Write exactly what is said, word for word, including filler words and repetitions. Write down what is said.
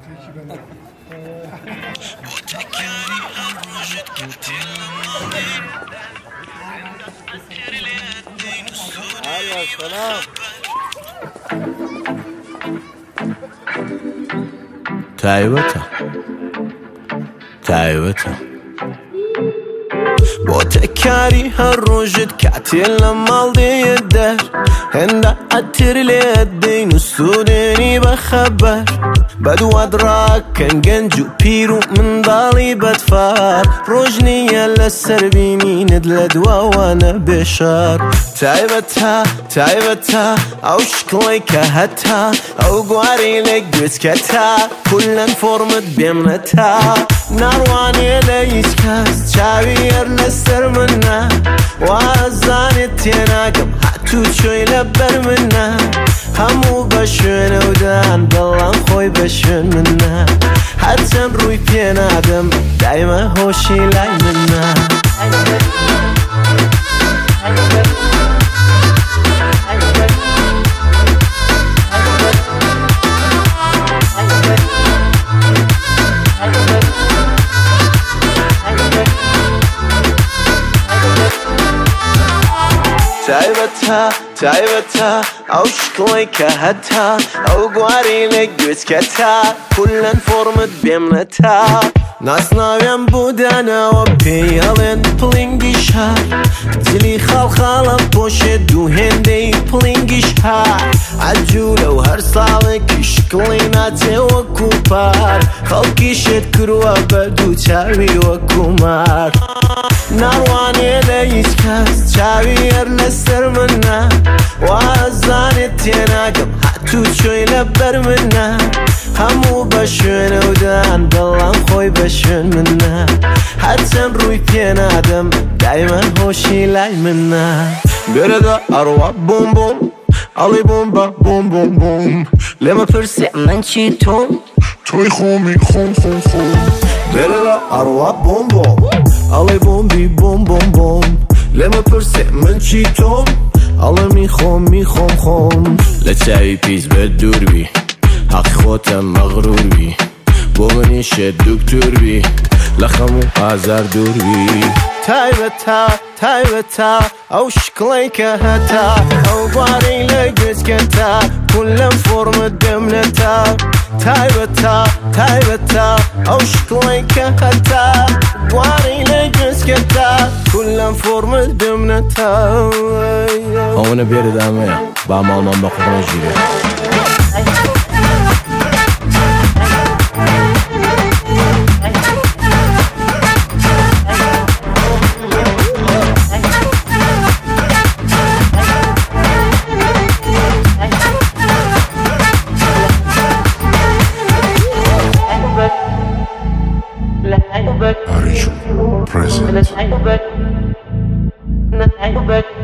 هلا سلام. تعبتها تعبتها بۆ تەکاری هەر ڕۆژت کاتێ لە ماڵ دێدەر هێندە عەتر لێت دەین و سوودێنی بەخەبەر بەدوات ڕاکەن گەنج و پیر و منداڵی بەدفار ڕۆژ نییە لەسەر بینینت لە دواوانە بێشار تایبەتە تایبەتە ئەو شکڵەی کە هەتا ئەو گوارەی لە گوێچکەتە کولەن فۆرمت بێمنەتە ناڕوانێ لە هیچ کەس چاوی هەر لەسەر منە وازانێت تێناگەم هاتوو چۆی لەبەر منە هەموو بە شوێنەودان بەڵام خۆی بە شوێن منە هەرچەند ڕووی پێنادەم دایمە هۆشی لای منە تایبەتە تایبەتە ئەو شکڵەی کە هەتا ئەو گوارەی لە گوێچکەتە کولەن فۆرمت بێمنەتە ناسناوێم بودانەوە پێیەڵێن پڵینگی شار جلی خاڵخاڵە پۆشێ دوو هێندەی پڵینگیش هار عەجوولە و هەر ساڵێکی شکڵی ناچێ وەکو پار خەڵکیشت کرووە بە دوو چاوی وەکو مار ناڕوانێ لە هیچ کەس چاوی هەر لەسەر منە وازانێت تێناگەم هاتوو چۆی لەبەر منە هەموو بە شوێنەودان بەڵام خۆی بە شوێن منە هەرچەند ڕووی پێنادەم دایمە هۆشی لای منە گەرەدا ئەڕوا بۆم بۆم ئەڵێ بۆم بە بۆم بۆم بۆم لێمە پرسێ من چی تۆم تۆی خۆمی خۆم خۆم خۆم گەرەدا ئەڕوا بۆم بۆم ئەڵێ بۆمبی بۆم بۆم بۆم لێمە پرسێ من چی تۆم ئەڵێ میخۆم میخۆم خۆم لە چاوی پیس بە دووربی حەقی خۆتە مەغرووربی بۆ منیشێت دوکتوربی لە خەموو ئازار دووربی تایبەتە تایبەتە ئەو شکڵەی کە هەتا ئەو گوارەی لە گوێچکەتە کولەن فۆرمت بێمنەتە تایبەتە تایبەتە ئەو شکڵەی کە هەتا گوارەی لە گوێچکەتە کولەن فۆرمت بێمنەتە ئەوەنە بێرە دامەیە با ماڵمان بە قوڕە ژیرێ Present.